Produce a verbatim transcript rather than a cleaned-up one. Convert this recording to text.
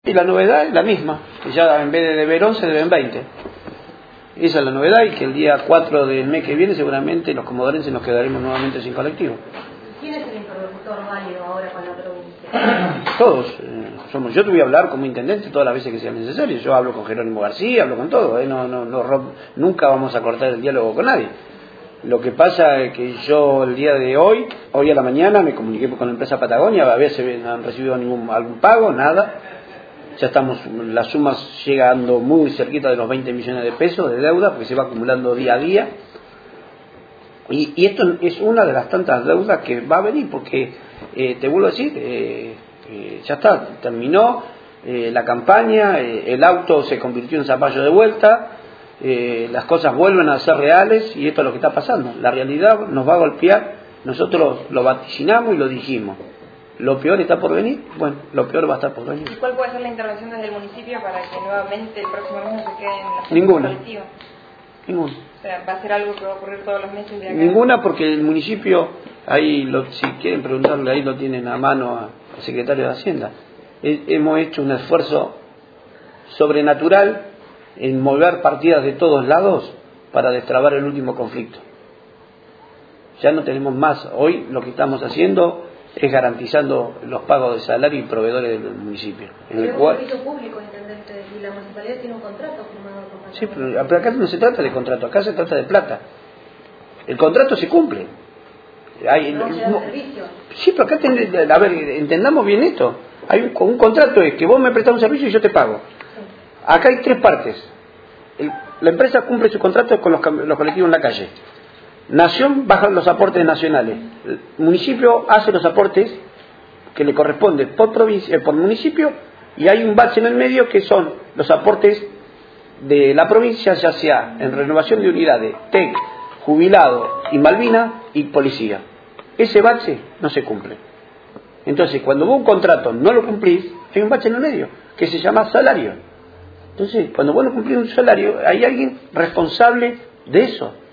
Y la novedad es la misma, que ya en vez de deber once deben veinte. Esa es la novedad, y que el día cuatro del mes que viene seguramente los comodorenses nos quedaremos nuevamente sin colectivo. ¿Quién es el interlocutor válido ahora con la provincia? Todos. Eh, somos. Yo te voy a hablar como intendente todas las veces que sea necesario. Yo hablo con Jerónimo García, hablo con todo. Eh, no, no, no, nunca vamos a cortar el diálogo con nadie. Lo que pasa es que yo el día de hoy, hoy a la mañana, me comuniqué con la empresa Patagonia, a ver si han recibido ningún, algún pago, nada. Ya estamos, las sumas llegando muy cerquita de los veinte millones de pesos de deuda, porque se va acumulando día a día. Y, y esto es una de las tantas deudas que va a venir, porque eh, te vuelvo a decir, eh, eh, ya está, terminó eh, la campaña, eh, el auto se convirtió en zapallo de vuelta, eh, las cosas vuelven a ser reales, y esto es lo que está pasando. La realidad nos va a golpear, nosotros lo vaticinamos y lo dijimos. ¿Lo peor está por venir? Bueno, lo peor va a estar por venir. ¿Y cuál puede ser la intervención desde el municipio para que nuevamente el próximo mes no se queden en la Ninguna. colectiva? Ninguna. O sea, ¿va a ser algo que va a ocurrir todos los meses de acá? Ninguna, porque el municipio, ahí lo, si quieren preguntarle, ahí lo tienen a mano al secretario de Hacienda. He, hemos hecho un esfuerzo sobrenatural en mover partidas de todos lados para destrabar el último conflicto. Ya no tenemos más. Hoy lo que estamos haciendo es garantizando los pagos de salario y proveedores del municipio. En el es cual... un servicio público, intendente, y la municipalidad tiene un contrato firmado con Sí, pero, pero acá no se trata de contrato, acá se trata de plata. El contrato se cumple. Hay, no, no, servicio. Sí, pero acá, ten, a ver, entendamos bien esto. Hay un, un contrato es que vos me prestás un servicio y yo te pago. Acá hay tres partes. El, la empresa cumple su contrato con los, los colectivos en la calle. Nación baja los aportes nacionales. El municipio hace los aportes que le corresponden por provincia, por municipio, y hay un bache en el medio que son los aportes de la provincia, ya sea en renovación de unidades, T E C, jubilado y Malvina y policía. Ese bache no se cumple. Entonces, cuando vos un contrato no lo cumplís, hay un bache en el medio que se llama salario. Entonces, cuando vos no cumplís un salario, hay alguien responsable de eso.